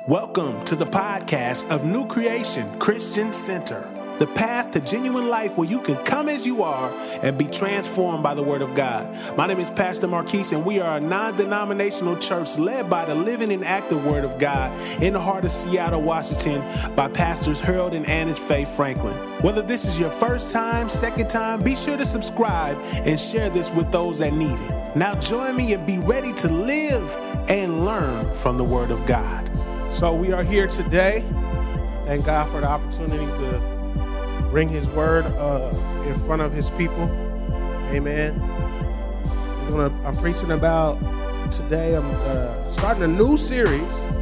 Welcome to the podcast of New Creation Christian Center, the path to genuine life where you can come as you are and be transformed by the Word of God. My name is Pastor Marquise, and we are a non-denominational church led by the living and active Word of God in the heart of Seattle, Washington, by Pastors Harold and Annis Faye Franklin. Whether this is your first time, second time, be sure to subscribe and share this with those that need it. Now join me and be ready to live and learn from the Word of God. So we are here today. Thank God for the opportunity to bring his word in front of his people. Amen. I'm preaching about today. I'm starting a new series.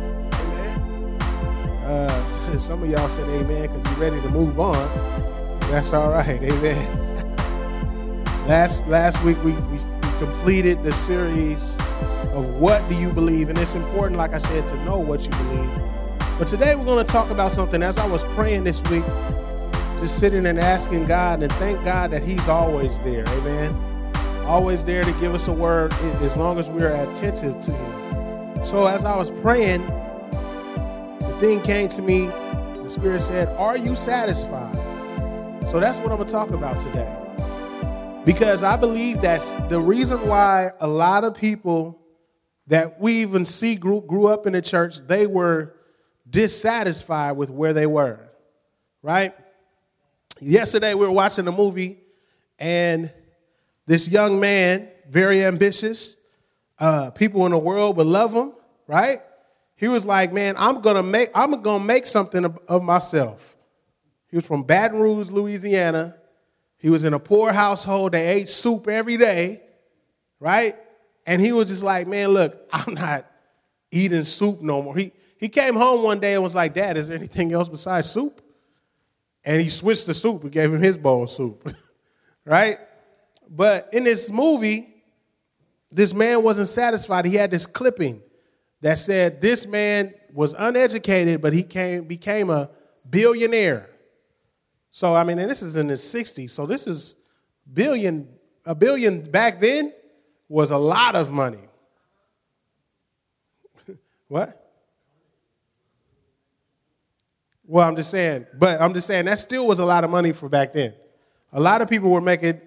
Amen. Some of y'all said amen because you're ready to move on. That's all right. Amen. Last week we completed the series of what do you believe, and it's important, like I said, to know what you believe. But today we're going to talk about something. As I was praying this week, just sitting and asking God, and thank God that he's always there, amen? Always there to give us a word as long as we're attentive to him. So as I was praying, the thing came to me, the Spirit said, are you satisfied? So that's what I'm going to talk about today. Because I believe that's the reason why a lot of people that we even see grew up in the church, they were dissatisfied with where they were, right? Yesterday we were watching a movie, and this young man, very ambitious, people in the world would love him, right? He was like, man, I'm gonna make something of myself. He was from Baton Rouge, Louisiana. He was in a poor household. They ate soup every day, right? And he was just like, man, look, I'm not eating soup no more. He came home one day and was like, Dad, is there anything else besides soup? And he switched to soup. We gave him his bowl of soup, right? But in this movie, this man wasn't satisfied. He had this clipping that said this man was uneducated, but he became a billionaire. So, I mean, and this is in the 60s. So this is a billion back then was a lot of money. What? Well, I'm just saying that still was a lot of money for back then. A lot of people were making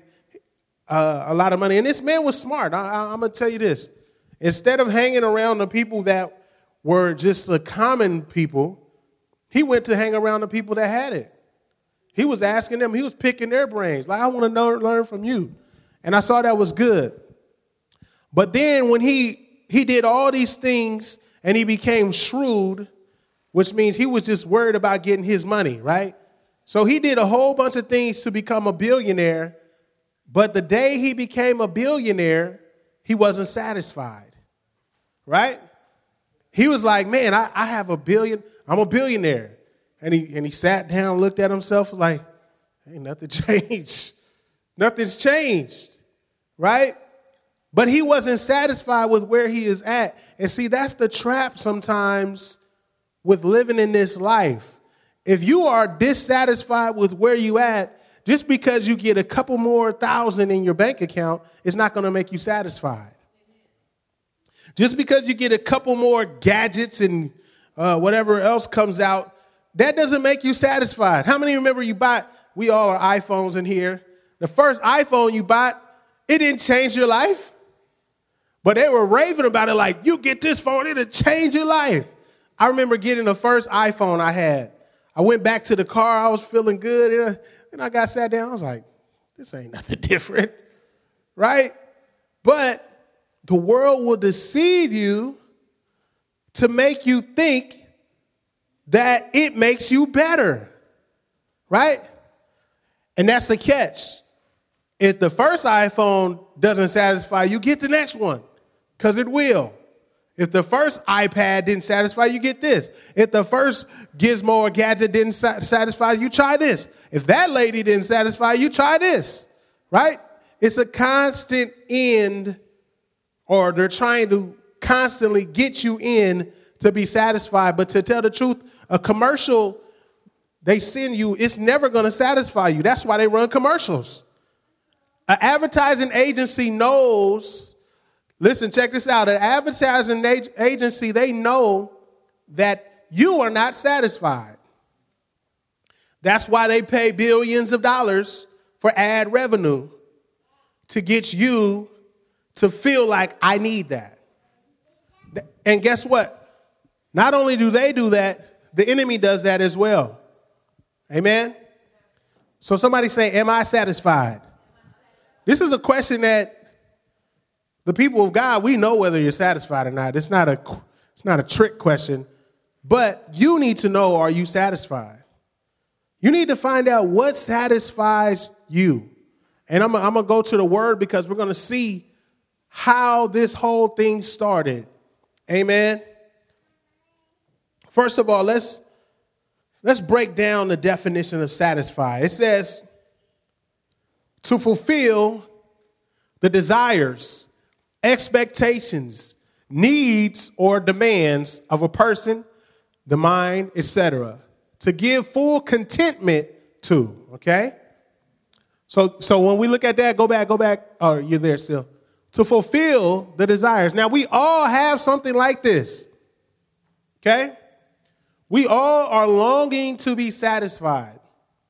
a lot of money. And this man was smart. I'm going to tell you this. Instead of hanging around the people that were just the common people, he went to hang around the people that had it. He was asking them, he was picking their brains. Like, I want to learn from you. And I saw that was good. But then when he did all these things and he became shrewd, which means he was just worried about getting his money, right? So he did a whole bunch of things to become a billionaire. But the day he became a billionaire, he wasn't satisfied, right? He was like, man, I have $1 billion. I'm a billionaire. And he sat down, looked at himself like, ain't nothing changed. Nothing's changed, right? But he wasn't satisfied with where he is at. And see, that's the trap sometimes with living in this life. If you are dissatisfied with where you at, just because you get a couple more thousand in your bank account, it's not going to make you satisfied. Just because you get a couple more gadgets and whatever else comes out, that doesn't make you satisfied. How many remember we all are iPhones in here. The first iPhone you bought, it didn't change your life. But they were raving about it like, you get this phone, it'll change your life. I remember getting the first iPhone I had. I went back to the car. I was feeling good. And I got sat down. I was like, this ain't nothing different, right? But the world will deceive you to make you think that it makes you better, right? And that's the catch. If the first iPhone doesn't satisfy you, get the next one, because it will. If the first iPad didn't satisfy you, get this. If the first gizmo or gadget didn't satisfy you, try this. If that lady didn't satisfy you, try this, right? It's a constant end, or they're trying to constantly get you in to be satisfied. But to tell the truth, a commercial they send you, it's never going to satisfy you. That's why they run commercials. An advertising agency knows, listen, check this out. An advertising agency, they know that you are not satisfied. That's why they pay billions of dollars for ad revenue to get you to feel like I need that. And guess what? Not only do they do that, the enemy does that as well. Amen? So somebody say, am I satisfied? This is a question that the people of God, we know whether you're satisfied or not. It's not a trick question, but you need to know, are you satisfied? You need to find out what satisfies you. And I'm going to go to the word because we're going to see how this whole thing started. Amen. First of all, let's break down the definition of satisfy. It says to fulfill the desires, expectations, needs, or demands of a person, the mind, etc. To give full contentment to, okay? So when we look at that, go back. Oh, you're there still. To fulfill the desires. Now, we all have something like this, okay? We all are longing to be satisfied.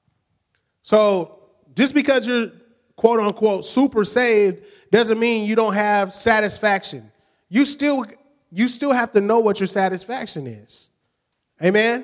So just because you're, quote unquote, super saved doesn't mean you don't have satisfaction. You still have to know what your satisfaction is. Amen?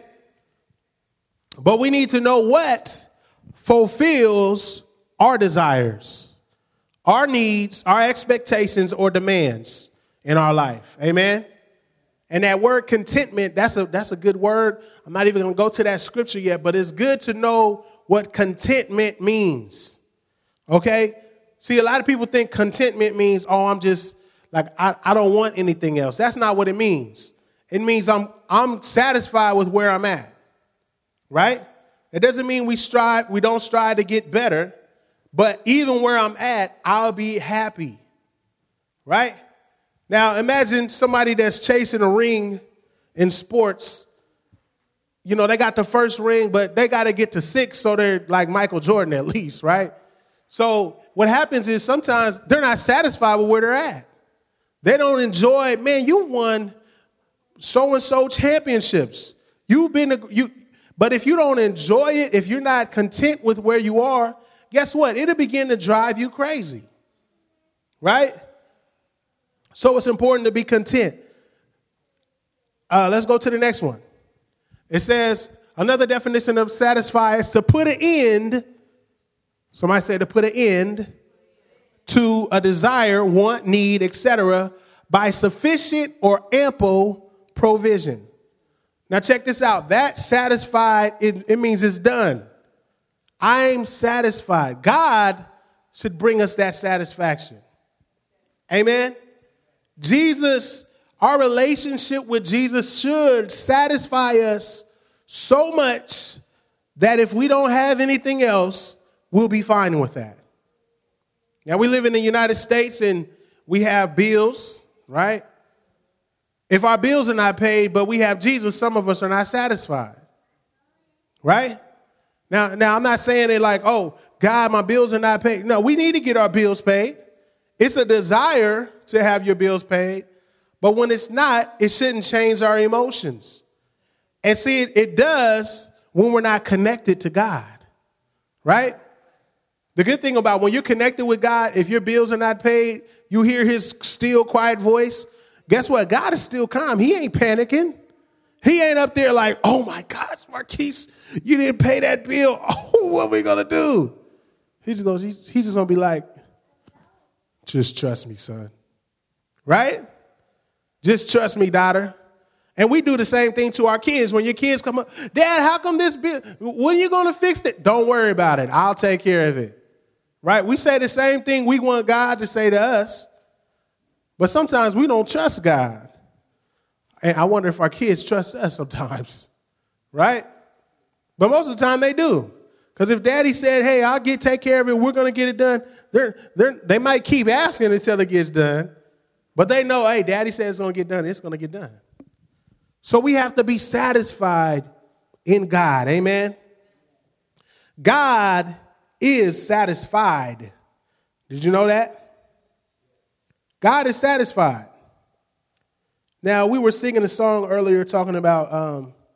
But we need to know what fulfills our desires, our needs, our expectations, or demands in our life. Amen? And that word contentment, that's a good word. I'm not even going to go to that scripture yet, but it's good to know what contentment means. Okay? See, a lot of people think contentment means, oh, I'm just like, I don't want anything else. That's not what it means. It means I'm satisfied with where I'm at. Right? It doesn't mean we don't strive to get better, but even where I'm at, I'll be happy. Right? Now, imagine somebody that's chasing a ring in sports. You know, they got the first ring, but they got to get to 6, so they're like Michael Jordan at least, right? So what happens is sometimes they're not satisfied with where they're at. They don't enjoy, man, you won so-and-so championships. But if you don't enjoy it, if you're not content with where you are, guess what? It'll begin to drive you crazy, right? So it's important to be content. Let's go to the next one. It says, another definition of satisfy is to put an end. Somebody say to put an end to a desire, want, need, etc. by sufficient or ample provision. Now check this out. That satisfied, it means it's done. I'm satisfied. God should bring us that satisfaction. Amen. Jesus, our relationship with Jesus should satisfy us so much that if we don't have anything else, we'll be fine with that. Now, we live in the United States and we have bills, right? If our bills are not paid, but we have Jesus, some of us are not satisfied, right? Now I'm not saying it like, oh, God, my bills are not paid. No, we need to get our bills paid. It's a desire to have your bills paid, but when it's not, it shouldn't change our emotions. And see, it does when we're not connected to God, right? The good thing about when you're connected with God, if your bills are not paid, you hear his still, quiet voice. Guess what? God is still calm. He ain't panicking. He ain't up there like, oh, my gosh, Marquise, you didn't pay that bill. Oh, what are we going to do? He's just going to be like, just trust me, son. Right? Just trust me, daughter. And we do the same thing to our kids. When your kids come up, Dad, how come this bill? When are you going to fix it? Don't worry about it. I'll take care of it. Right? We say the same thing we want God to say to us. But sometimes we don't trust God. And I wonder if our kids trust us sometimes. Right? But most of the time they do. Because if Daddy said, hey, I'll take care of it, we're going to get it done, they might keep asking until it gets done. But they know, hey, Daddy says it's going to get done. It's going to get done. So we have to be satisfied in God. Amen? God is satisfied. Did you know that? God is satisfied. Now, we were singing a song earlier talking about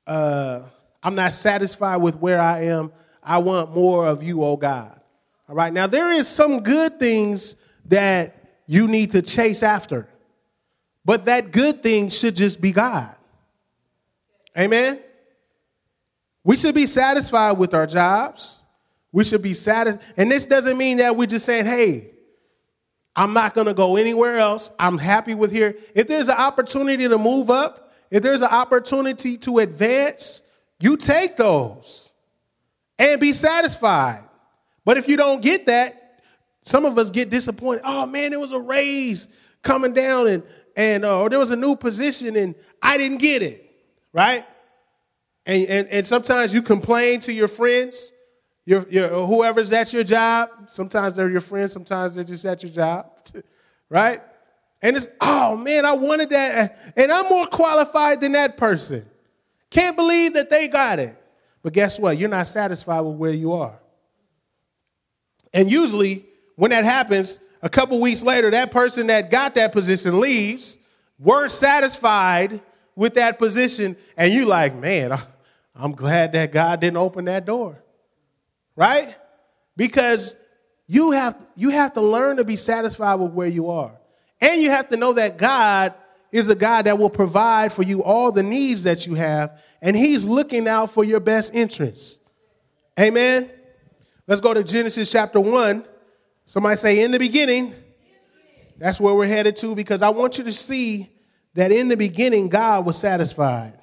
I'm not satisfied with where I am. I want more of you, oh God. All right. Now, there is some good things that you need to chase after, but that good thing should just be God. Amen. We should be satisfied with our jobs. We should be satisfied. And this doesn't mean that we're just saying, hey, I'm not going to go anywhere else. I'm happy with here. If there's an opportunity to move up, if there's an opportunity to advance, you take those and be satisfied. But if you don't get that, some of us get disappointed. Oh, man, there was a raise coming down or there was a new position and I didn't get it, right? And sometimes you complain to your friends, your whoever's at your job. Sometimes they're your friends. Sometimes they're just at your job, right? And it's, oh, man, I wanted that. And I'm more qualified than that person. Can't believe that they got it. But guess what? You're not satisfied with where you are. And usually when that happens, a couple weeks later, that person that got that position leaves, weren't satisfied with that position. And you like, man, I'm glad that God didn't open that door. Right? Because you have to learn to be satisfied with where you are. And you have to know that God is a God that will provide for you all the needs that you have. And he's looking out for your best interests. Amen. Let's go to Genesis chapter 1. Somebody say, in the beginning. That's where we're headed to, because I want you to see that in the beginning, God was satisfied.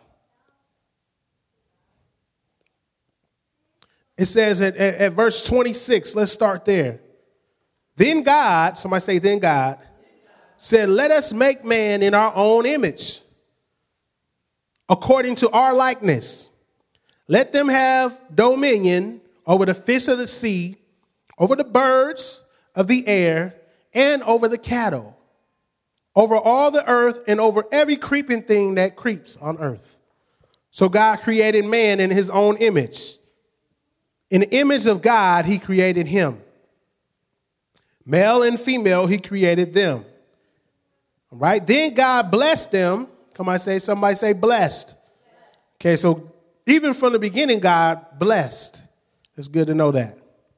It says at verse 26, let's start there. Then God, somebody say, then God, said, let us make man in our own image, according to our likeness. Let them have dominion over the fish of the sea, over the birds of the air, and over the cattle, over all the earth, and over every creeping thing that creeps on earth. So God created man in his own image. In the image of God, he created him. Male and female, he created them. All right. Then God blessed them. Somebody say blessed. Okay, so even from the beginning, God blessed. It's good to know that.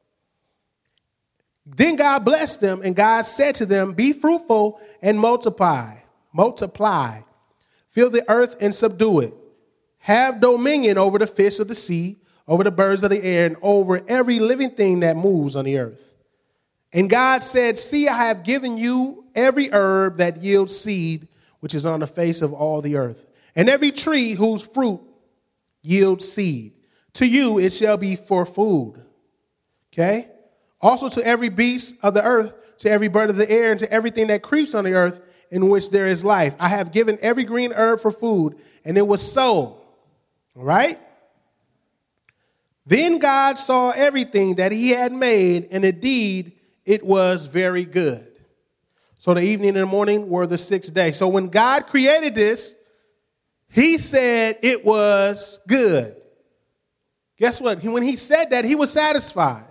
Then God blessed them, and God said to them, be fruitful and multiply. Fill the earth and subdue it. Have dominion over the fish of the sea, over the birds of the air, and over every living thing that moves on the earth. And God said, see, I have given you every herb that yields seed, which is on the face of all the earth, and every tree whose fruit yields seed. To you it shall be for food. Okay? Also to every beast of the earth, to every bird of the air, and to everything that creeps on the earth in which there is life. I have given every green herb for food, and it was so. All right? Then God saw everything that he had made, and indeed it was very good. So the evening and the morning were the sixth day. So when God created this, he said it was good. Guess what? When he said that, he was satisfied.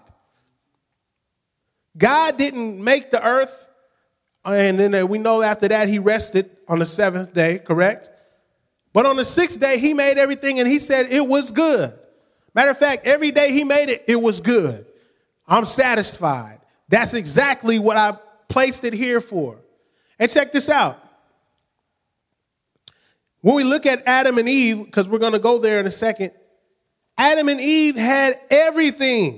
God didn't make the earth, and then we know after that he rested on the seventh day, correct? But on the sixth day, he made everything, and he said it was good. Matter of fact, every day he made it, it was good. I'm satisfied. That's exactly what I placed it here for. And check this out. When we look at Adam and Eve, because we're going to go there in a second, Adam and Eve had everything.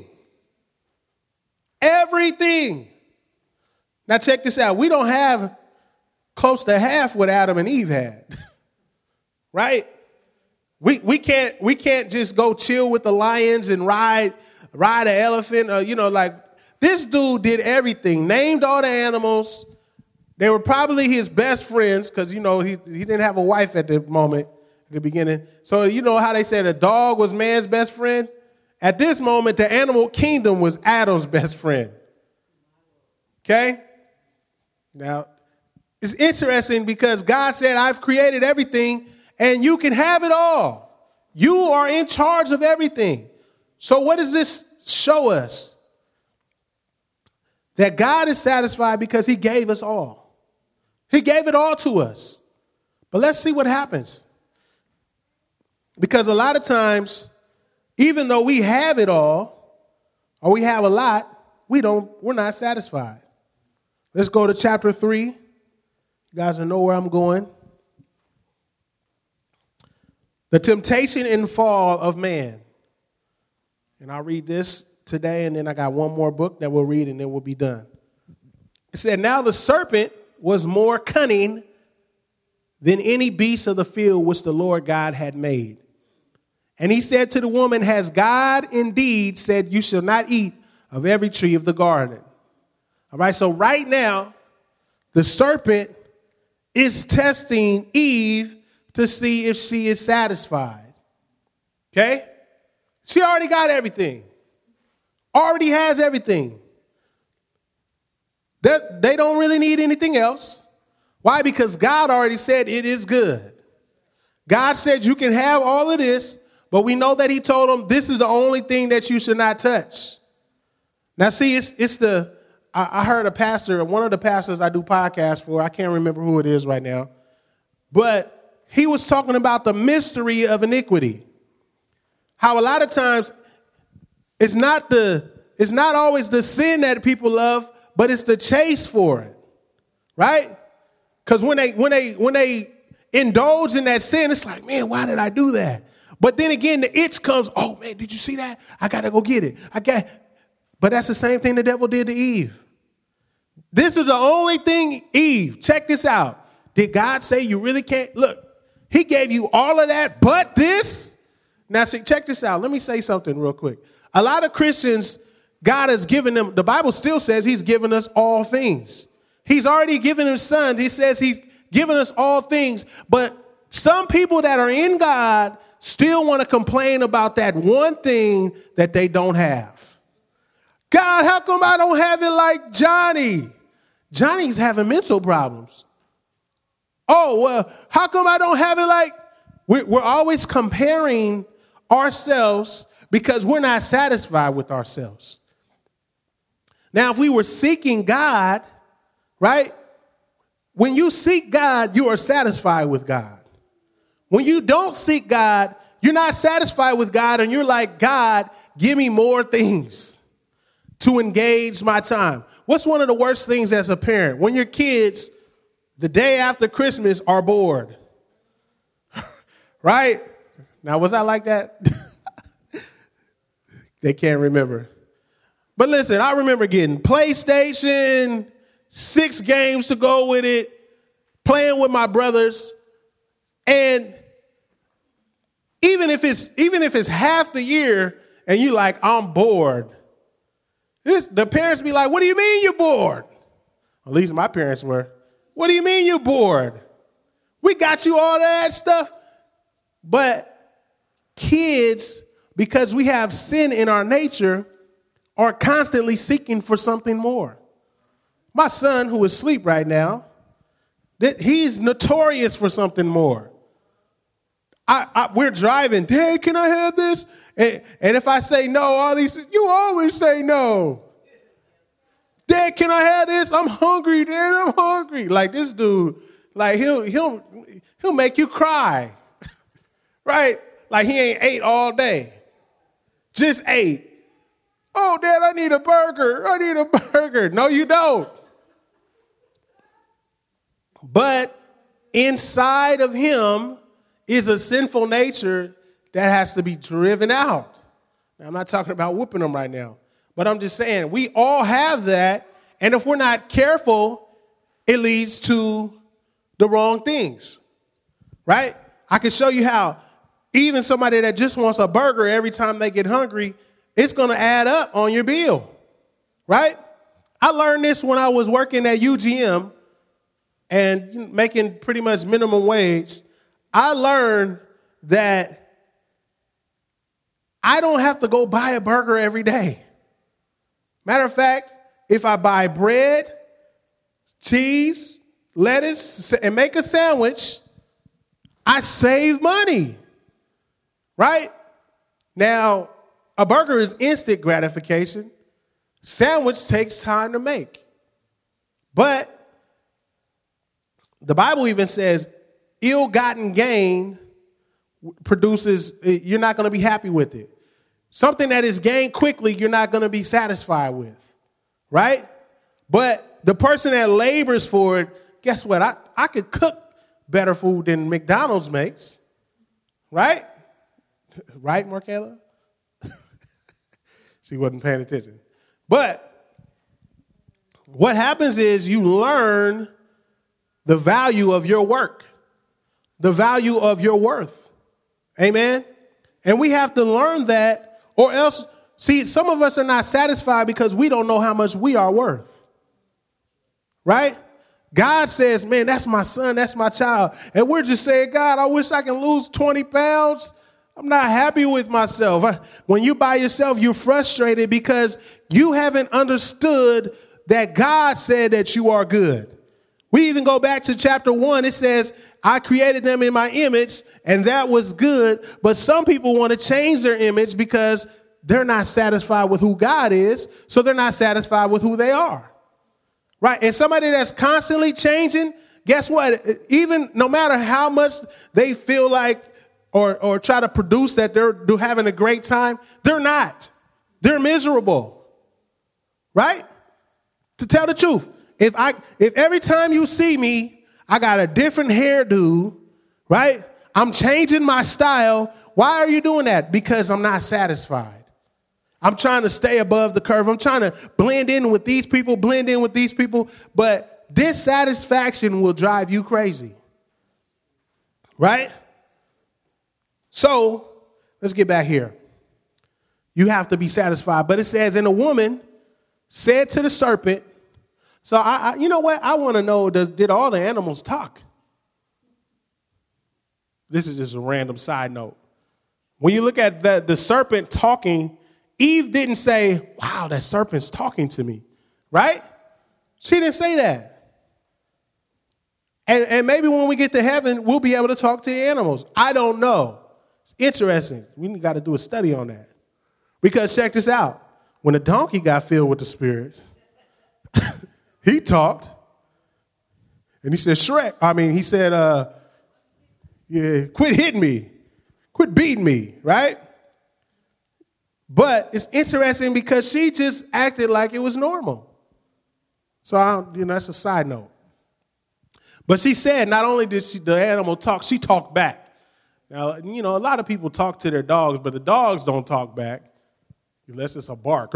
Everything. Now check this out. We don't have close to half what Adam and Eve had. Right? We can't just go chill with the lions and ride an elephant. Like this dude did everything, named all the animals. They were probably his best friends because, he didn't have a wife at the moment, at the beginning. So you know how they said a dog was man's best friend? At this moment, the animal kingdom was Adam's best friend. Okay? Now, it's interesting because God said, I've created everything and you can have it all. You are in charge of everything. So what does this show us? That God is satisfied because he gave us all. He gave it all to us. But let's see what happens. Because a lot of times, even though we have it all, or we have a lot, we're not satisfied. Let's go to chapter 3. You guys will know where I'm going. The temptation and fall of man. And I'll read this today, and then I got one more book that we'll read, and then we'll be done. It said, now the serpent was more cunning than any beast of the field which the Lord God had made. And he said to the woman, has God indeed said you shall not eat of every tree of the garden? All right, so right now, the serpent is testing Eve to see if she is satisfied. Okay? She already got everything. Already has everything. They don't really need anything else. Why? Because God already said it is good. God said you can have all of this, but we know that he told them this is the only thing that you should not touch. Now, see, I heard a pastor, one of the pastors I do podcasts for, I can't remember who it is right now, but he was talking about the mystery of iniquity. How a lot of times it's not always the sin that people love, but it's the chase for it, right? Because when they indulge in that sin, it's like, man, why did I do that? But then again, the itch comes, oh, man, did you see that? I got to go get it. But that's the same thing the devil did to Eve. This is the only thing, Eve, check this out. Did God say you really can't? Look, he gave you all of that, but this? Now, see, check this out. Let me say something real quick. A lot of Christians, God has given them, the Bible still says he's given us all things. He's already given his son. He says he's given us all things. But some people that are in God still want to complain about that one thing that they don't have. God, how come I don't have it like Johnny? Johnny's having mental problems. Oh, well, how come I don't have it like... We're always comparing ourselves because we're not satisfied with ourselves. Now, if we were seeking God, right? When you seek God, you are satisfied with God. When you don't seek God, you're not satisfied with God, and you're like, God, give me more things to engage my time. What's one of the worst things as a parent? When your kids, the day after Christmas, are bored. Right? Now, was I like that? They can't remember. But listen, I remember getting PlayStation, 6 games to go with it, playing with my brothers. And even if it's half the year and you like, I'm bored. The parents be like, what do you mean you're bored? At least my parents were. What do you mean you're bored? We got you all that stuff. But kids, because we have sin in our nature, are constantly seeking for something more. My son, who is asleep right now, he's notorious for something more. We're driving. Dad, can I have this? And if I say no, all these, you always say no. Dad, can I have this? I'm hungry, Dad. I'm hungry. Like this dude, like he'll make you cry. Right? Like he ain't ate all day. Just ate. Oh, Dad, I need a burger. I need a burger. No, you don't. But inside of him is a sinful nature that has to be driven out. Now, I'm not talking about whooping them right now, but I'm just saying we all have that. And if we're not careful, it leads to the wrong things. Right? I can show you how even somebody that just wants a burger every time they get hungry, it's going to add up on your bill, right? I learned this when I was working at UGM and making pretty much minimum wage. I learned that I don't have to go buy a burger every day. Matter of fact, if I buy bread, cheese, lettuce, and make a sandwich, I save money. Right? Now, a burger is instant gratification. Sandwich takes time to make. But the Bible even says ill-gotten gain produces, you're not going to be happy with it. Something that is gained quickly, you're not going to be satisfied with, right? But the person that labors for it, guess what? I could cook better food than McDonald's makes, right? Right, Markella? She wasn't paying attention. But what happens is you learn the value of your work, the value of your worth. Amen? And we have to learn that, or else, see, some of us are not satisfied because we don't know how much we are worth. Right? God says, man, that's my son, that's my child. And we're just saying, God, I wish I can lose 20 pounds. I'm not happy with myself. When you're by yourself, you're frustrated because you haven't understood that God said that you are good. We even go back to chapter 1. It says, I created them in my image, and that was good. But some people want to change their image because they're not satisfied with who God is, so they're not satisfied with who they are. Right? And somebody that's constantly changing, guess what? Even no matter how much they feel like or try to produce that they're having a great time, they're not. They're miserable. Right? To tell the truth, if every time you see me, I got a different hairdo, right? I'm changing my style. Why are you doing that? Because I'm not satisfied. I'm trying to stay above the curve. I'm trying to blend in with these people, but dissatisfaction will drive you crazy. Right? So let's get back here. You have to be satisfied. But it says, and the woman said to the serpent, so you know what? I want to know, did all the animals talk? This is just a random side note. When you look at the serpent talking, Eve didn't say, wow, that serpent's talking to me, right? She didn't say that. And maybe when we get to heaven, we'll be able to talk to the animals. I don't know. It's interesting. We got to do a study on that. Because check this out. When the donkey got filled with the Spirit, he talked. And he said, he said, quit hitting me. Quit beating me, right? But it's interesting because she just acted like it was normal. So, that's a side note. But she said not only did the animal talk, she talked back. Now, a lot of people talk to their dogs, but the dogs don't talk back unless it's a bark.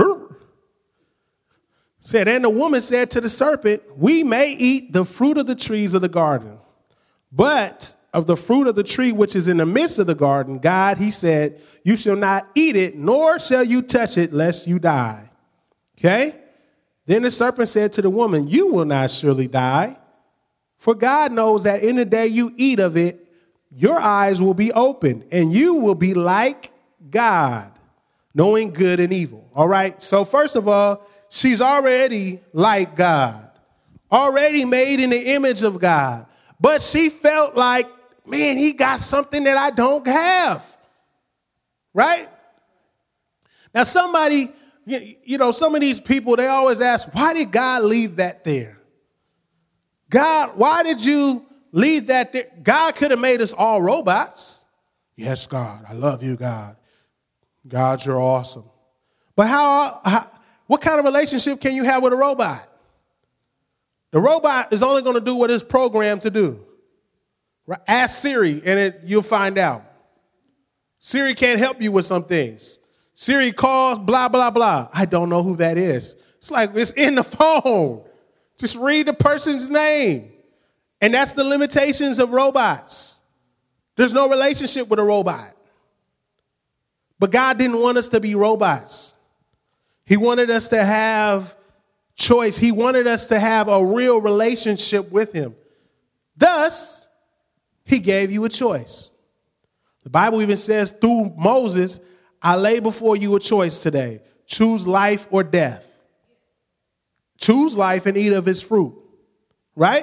Said, and the woman said to the serpent, we may eat the fruit of the trees of the garden, but of the fruit of the tree which is in the midst of the garden, God, he said, you shall not eat it, nor shall you touch it, lest you die. Okay? Then the serpent said to the woman, you will not surely die, for God knows that in the day you eat of it, your eyes will be opened, and you will be like God, knowing good and evil. All right? So first of all, she's already like God, already made in the image of God. But she felt like, man, he got something that I don't have. Right? Now, some of these people, they always ask, why did God leave that there? God, why did you leave that there? God could have made us all robots. Yes, God, I love you, God. God, you're awesome. But what kind of relationship can you have with a robot? The robot is only going to do what it's programmed to do. Right? Ask Siri, and you'll find out. Siri can't help you with some things. Siri calls, blah, blah, blah. I don't know who that is. It's like it's in the phone. Just read the person's name. And that's the limitations of robots. There's no relationship with a robot. But God didn't want us to be robots. He wanted us to have choice. He wanted us to have a real relationship with him. Thus, he gave you a choice. The Bible even says through Moses, I lay before you a choice today. Choose life or death. Choose life and eat of its fruit. Right?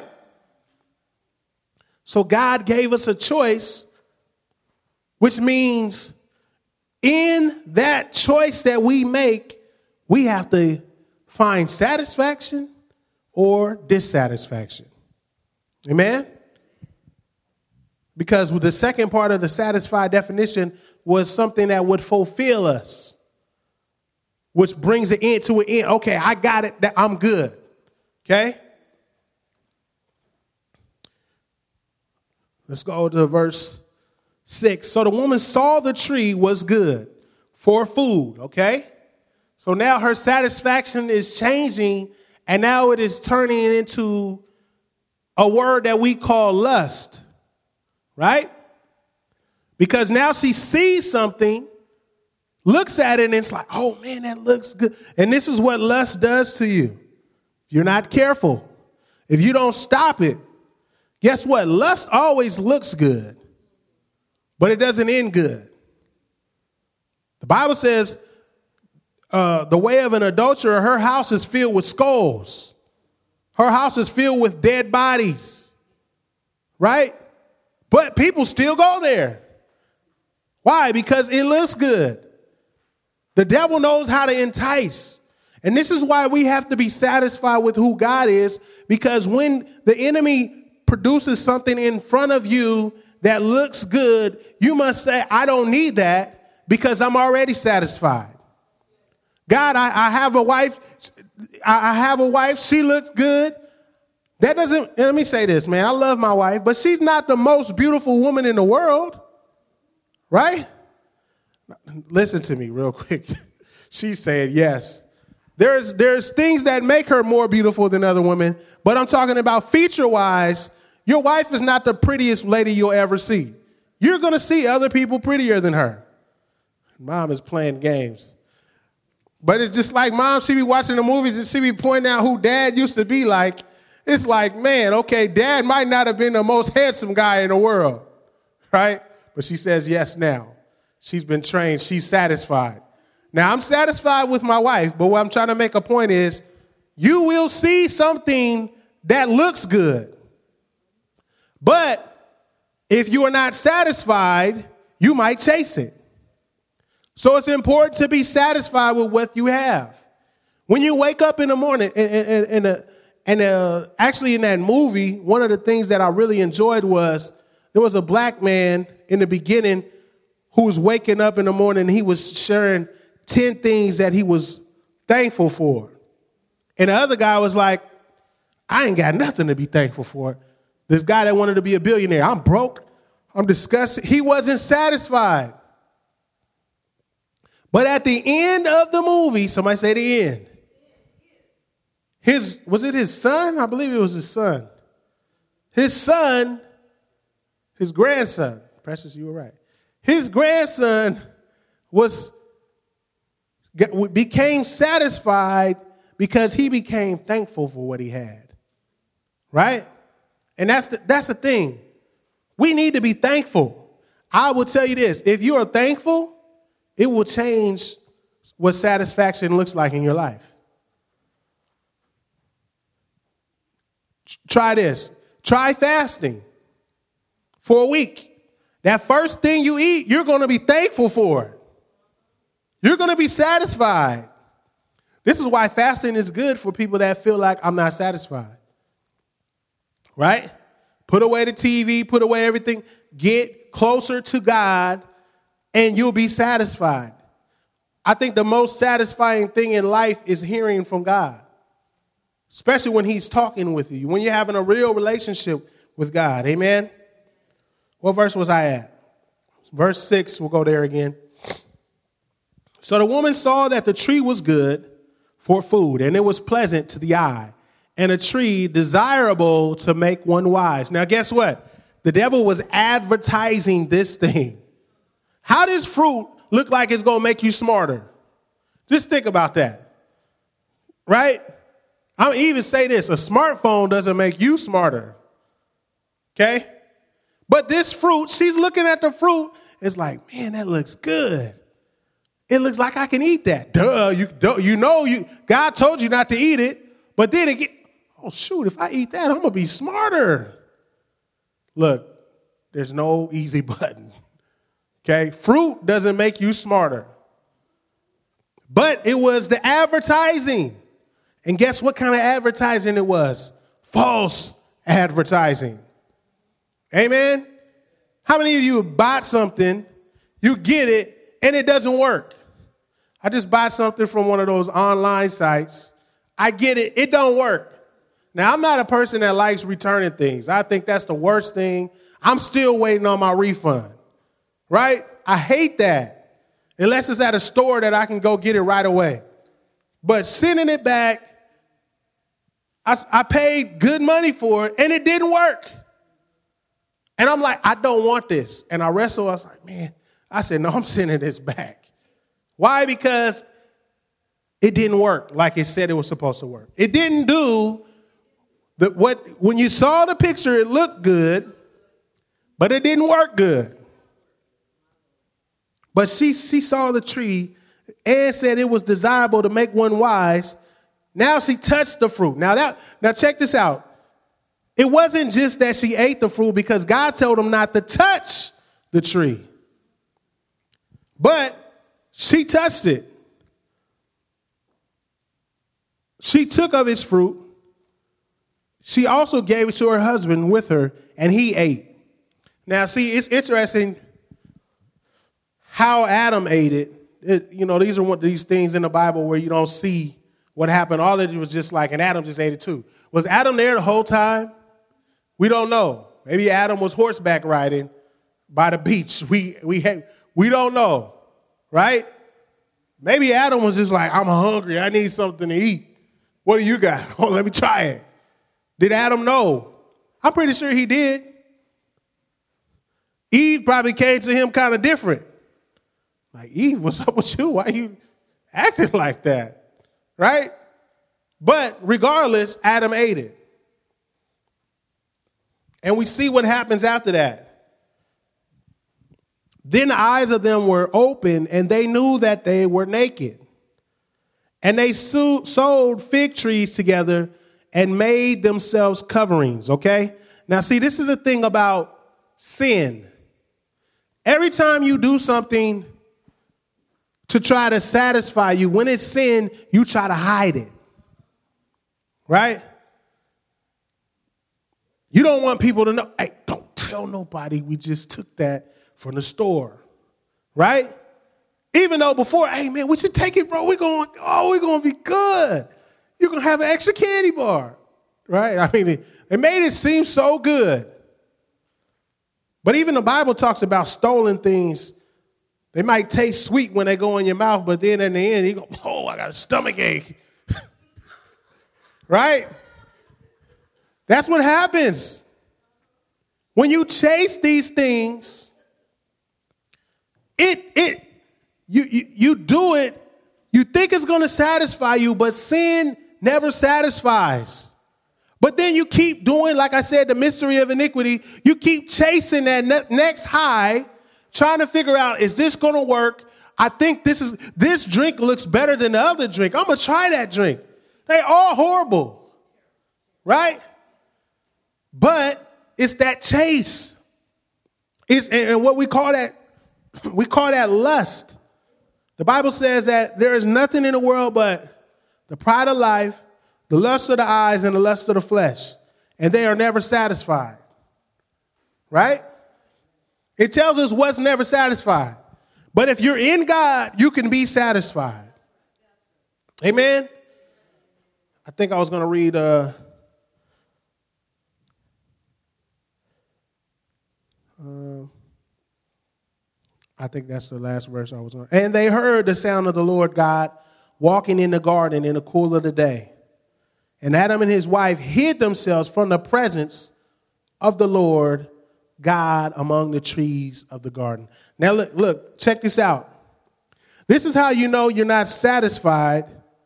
So God gave us a choice, which means in that choice that we make, we have to find satisfaction or dissatisfaction. Amen? Because the second part of the satisfied definition was something that would fulfill us, which brings it into an end. Okay, I got it. I'm good. Okay? Let's go to verse 6. So the woman saw the tree was good for food. Okay? So now her satisfaction is changing, and now it is turning into a word that we call lust. Right? Because now she sees something, looks at it, and it's like, oh, man, that looks good. And this is what lust does to you. If you're not careful, if you don't stop it, guess what? Lust always looks good, but it doesn't end good. The Bible says the way of an adulterer, her house is filled with skulls. Her house is filled with dead bodies. Right? But people still go there. Why? Because it looks good. The devil knows how to entice. And this is why we have to be satisfied with who God is, because when the enemy produces something in front of you that looks good, you must say, I don't need that because I'm already satisfied. God, I have a wife. I have a wife. She looks good. That doesn't, let me say this, man. I love my wife, but she's not the most beautiful woman in the world, right? Listen to me real quick. She said yes. There's things that make her more beautiful than other women, but I'm talking about feature-wise. Your wife is not the prettiest lady you'll ever see. You're going to see other people prettier than her. Mom is playing games. But it's just like mom, she be watching the movies and she be pointing out who dad used to be like. It's like, man, okay, dad might not have been the most handsome guy in the world, right? But she says yes now. She's been trained. She's satisfied. Now, I'm satisfied with my wife, but what I'm trying to make a point is you will see something that looks good. But if you are not satisfied, you might chase it. So it's important to be satisfied with what you have. When you wake up in the morning, actually in that movie, one of the things that I really enjoyed was there was a black man in the beginning who was waking up in the morning and he was sharing 10 things that he was thankful for. And the other guy was like, I ain't got nothing to be thankful for. This guy that wanted to be a billionaire, I'm broke, I'm disgusted. He wasn't satisfied. But at the end of the movie, somebody say the end. Was it his son? I believe it was his son. His son, his grandson, Precious, you were right. His grandson became satisfied because he became thankful for what he had. Right? And that's the thing. We need to be thankful. I will tell you this. If you are thankful, it will change what satisfaction looks like in your life. Try this. Try fasting for a week. That first thing you eat, you're going to be thankful for it. You're going to be satisfied. This is why fasting is good for people that feel like I'm not satisfied. Right? Put away the TV, put away everything. Get closer to God and you'll be satisfied. I think the most satisfying thing in life is hearing from God. Especially when he's talking with you, when you're having a real relationship with God. Amen? What verse was I at? Verse 6, we'll go there again. So the woman saw that the tree was good for food, and it was pleasant to the eye, and a tree desirable to make one wise. Now, guess what? The devil was advertising this thing. How does fruit look like it's going to make you smarter? Just think about that. Right? I'll even say this, a smartphone doesn't make you smarter, okay? But this fruit, she's looking at the fruit, it's like, man, that looks good. It looks like I can eat that. God told you not to eat it, but then again, oh, shoot, if I eat that, I'm going to be smarter. Look, there's no easy button, okay? Fruit doesn't make you smarter. But it was the advertising. And guess what kind of advertising it was? False advertising. Amen? How many of you have bought something, you get it, and it doesn't work? I just bought something from one of those online sites. I get it, it don't work. Now, I'm not a person that likes returning things. I think that's the worst thing. I'm still waiting on my refund, right? I hate that, unless it's at a store that I can go get it right away. But sending it back, I paid good money for it, and it didn't work. And I'm like, I don't want this. And I wrestled. I was like, man, I said, no, I'm sending this back. Why? Because it didn't work like it said it was supposed to work. It didn't do when you saw the picture, it looked good, but it didn't work good. But she saw the tree and said it was desirable to make one wise. Now she touched the fruit. Now check this out. It wasn't just that she ate the fruit because God told him not to touch the tree. But she touched it. She took of its fruit. She also gave it to her husband with her, and he ate. Now, see, it's interesting how Adam ate it. These are one of these things in the Bible where you don't see what happened. All of it was just like, and Adam just ate it too. Was Adam there the whole time? We don't know. Maybe Adam was horseback riding by the beach. We don't know, right? Maybe Adam was just like, I'm hungry. I need something to eat. What do you got? Oh, let me try it. Did Adam know? I'm pretty sure he did. Eve probably came to him kind of different. Like, Eve, what's up with you? Why are you acting like that? Right? But regardless, Adam ate it. And we see what happens after that. Then the eyes of them were open, and they knew that they were naked. And they sewed fig trees together and made themselves coverings, okay? Now, see, this is the thing about sin. Every time you do something to try to satisfy you, when it's sin, you try to hide it, right? You don't want people to know, hey, don't tell nobody we just took that from the store, right? Even though before, hey, man, we should take it, bro. We're going to be good. You're going to have an extra candy bar, right? I mean, it made it seem so good. But even the Bible talks about stolen things. They might taste sweet when they go in your mouth, but then in the end, you go, oh, I got a stomach ache, right? That's what happens. When you chase these things, you do it, you think it's going to satisfy you, but sin never satisfies. But then you keep doing, like I said, the mystery of iniquity. You keep chasing that next high, trying to figure out, is this going to work? I think this drink looks better than the other drink. I'm going to try that drink. They're all horrible, right? But it's that chase. And what we call that lust. The Bible says that there is nothing in the world but the pride of life, the lust of the eyes, and the lust of the flesh. And they are never satisfied. Right? It tells us what's never satisfied. But if you're in God, you can be satisfied. Amen? I think I was going to read... I think that's the last verse I was on. And they heard the sound of the Lord God walking in the garden in the cool of the day. And Adam and his wife hid themselves from the presence of the Lord God among the trees of the garden. Now look, check this out. This is how you know you're not satisfied,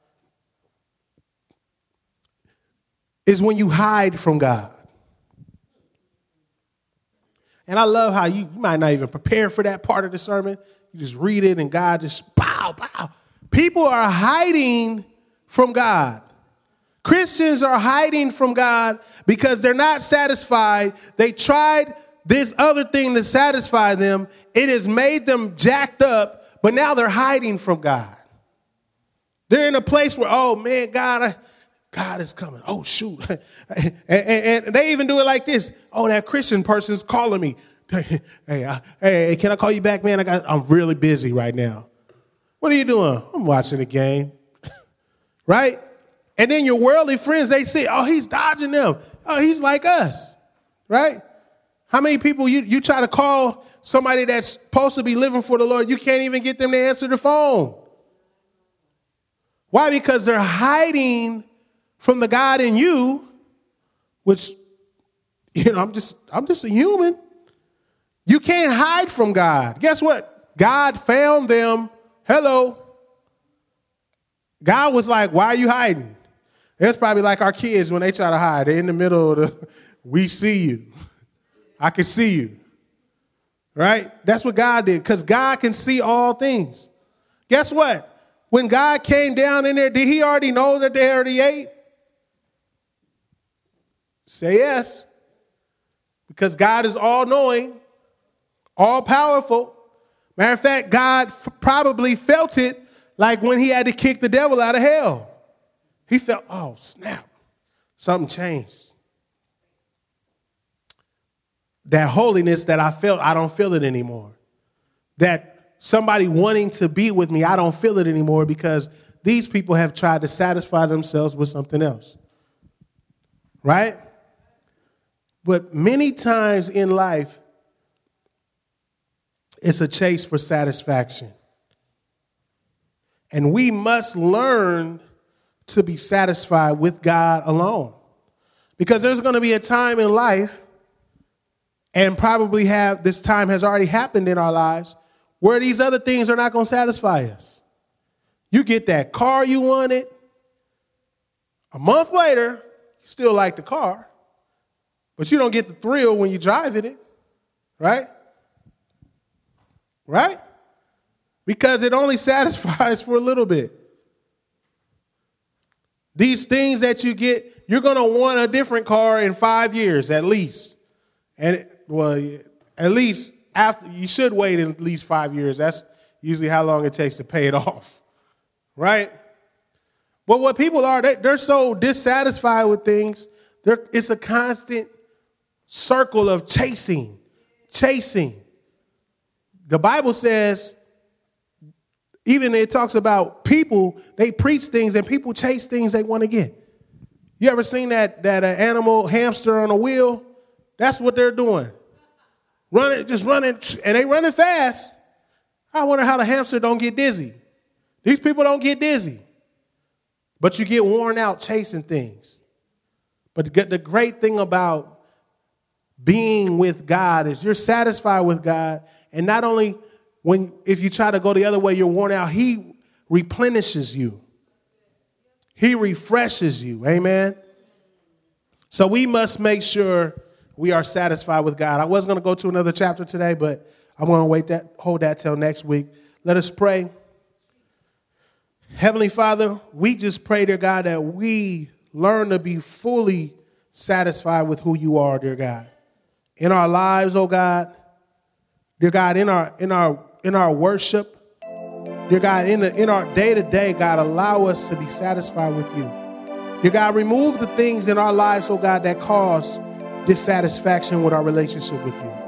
is when you hide from God. And I love how you might not even prepare for that part of the sermon. You just read it and God just pow. People are hiding from God. Christians are hiding from God because they're not satisfied. They tried this other thing to satisfy them. It has made them jacked up, but now they're hiding from God. They're in a place where, oh man, God is coming. Oh, shoot. and they even do it like this. Oh, that Christian person's calling me. Hey, can I call you back, man? I'm really busy right now. What are you doing? I'm watching the game. Right? And then your worldly friends, they say, oh, he's dodging them. Oh, he's like us. Right? How many people you try to call somebody that's supposed to be living for the Lord, you can't even get them to answer the phone. Why? Because they're hiding from the God in you, which, I'm just a human. You can't hide from God. Guess what? God found them. Hello. God was like, why are you hiding? It's probably like our kids when they try to hide. They're in the middle of we see you. I can see you. Right? That's what God did, because God can see all things. Guess what? When God came down in there, did he already know that they already ate? Say yes. Because God is all-knowing, all-powerful. Matter of fact, God probably felt it like when he had to kick the devil out of hell. He felt, oh, snap, something changed. That holiness that I felt, I don't feel it anymore. That somebody wanting to be with me, I don't feel it anymore because these people have tried to satisfy themselves with something else. Right? But many times in life, it's a chase for satisfaction. And we must learn to be satisfied with God alone. Because there's going to be a time in life, and probably this time has already happened in our lives, where these other things are not going to satisfy us. You get that car you wanted. A month later, you still like the car, but you don't get the thrill when you're driving it, right? Right? Because it only satisfies for a little bit. These things that you get, you're going to want a different car in 5 years at least. And at least after, you should wait at least 5 years. That's usually how long it takes to pay it off. Right? But what people are, they're so dissatisfied with things. It's a constant circle of chasing. The Bible says, even it talks about people, they preach things and people chase things they want to get. You ever seen that animal hamster on a wheel? That's what they're doing. Running, and they running fast. I wonder how the hamster don't get dizzy. These people don't get dizzy. But you get worn out chasing things. But the great thing about being with God is you're satisfied with God. And not only if you try to go the other way, you're worn out, he replenishes you. He refreshes you. Amen. So we must make sure we are satisfied with God. I was going to go to another chapter today, but I'm going to hold that till next week. Let us pray. Heavenly Father, we just pray, dear God, that we learn to be fully satisfied with who you are, dear God. In our lives, oh God, dear God, in our worship, dear God, in our day-to-day, God, allow us to be satisfied with you. Dear God, remove the things in our lives, oh God, that cause dissatisfaction with our relationship with you.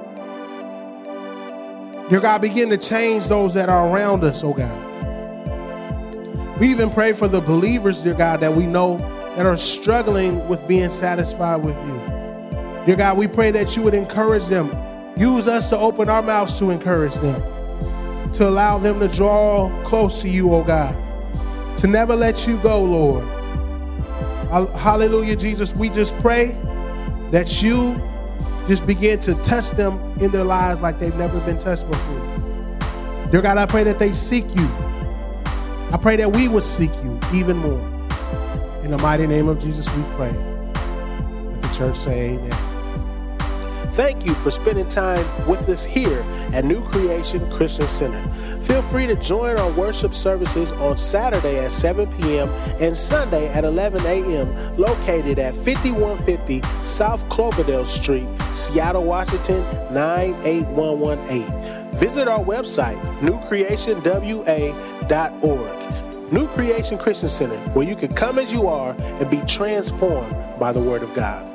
Dear God, begin to change those that are around us, oh God. We even pray for the believers, dear God, that we know that are struggling with being satisfied with you. Dear God, we pray that you would encourage them. Use us to open our mouths to encourage them, to allow them to draw close to you, oh God, to never let you go, Lord. Hallelujah, Jesus. We just pray that you just begin to touch them in their lives like they've never been touched before. Dear God, I pray that they seek you. I pray that we would seek you even more. In the mighty name of Jesus, we pray. Let the church say amen. Thank you for spending time with us here at New Creation Christian Center. Feel free to join our worship services on Saturday at 7 p.m. and Sunday at 11 a.m. located at 5150 South Cloverdale Street, Seattle, Washington, 98118. Visit our website, newcreationwa.org. New Creation Christian Center, where you can come as you are and be transformed by the Word of God.